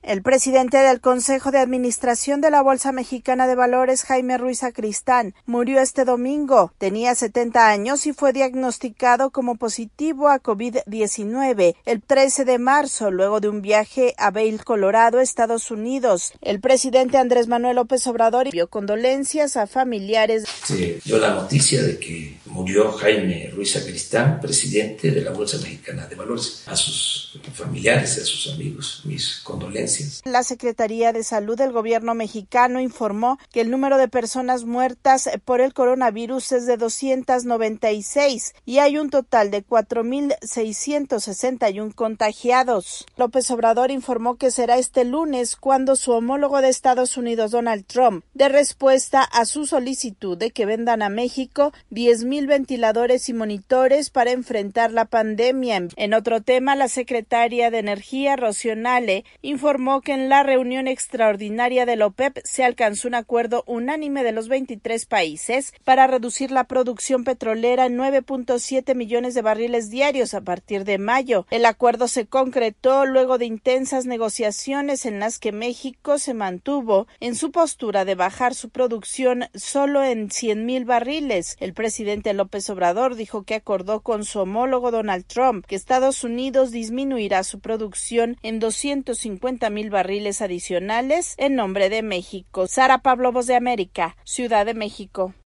El presidente del Consejo de Administración de la Bolsa Mexicana de Valores, Jaime Ruiz Sacristán, murió este domingo. Tenía 70 años y fue diagnosticado como positivo a COVID-19 el 13 de marzo, luego de un viaje a Vail, Colorado, Estados Unidos. El presidente Andrés Manuel López Obrador envió condolencias a familiares. Se dio la noticia de que murió Jaime Ruiz Sacristán, presidente de la Bolsa Mexicana de Valores. A sus familiares, a sus amigos, mis condolencias. La Secretaría de Salud del gobierno mexicano informó que el número de personas muertas por el coronavirus es de 296 y hay un total de 4,661 contagiados. López Obrador informó que será este lunes cuando su homólogo de Estados Unidos, Donald Trump, dé respuesta a su solicitud de que vendan a México 10,000 ventiladores y monitores para enfrentar la pandemia. En otro tema, la secretaria de Energía, Rocío Nale, informó que en la reunión extraordinaria de la OPEP se alcanzó un acuerdo unánime de los 23 países para reducir la producción petrolera en 9.7 millones de barriles diarios a partir de mayo. El acuerdo se concretó luego de intensas negociaciones en las que México se mantuvo en su postura de bajar su producción solo en 100,000 barriles. El presidente López Obrador dijo que acordó con su homólogo Donald Trump que Estados Unidos disminuirá su producción en 250,000 barriles adicionales en nombre de México. Sara Pablo, Voz de América, Ciudad de México.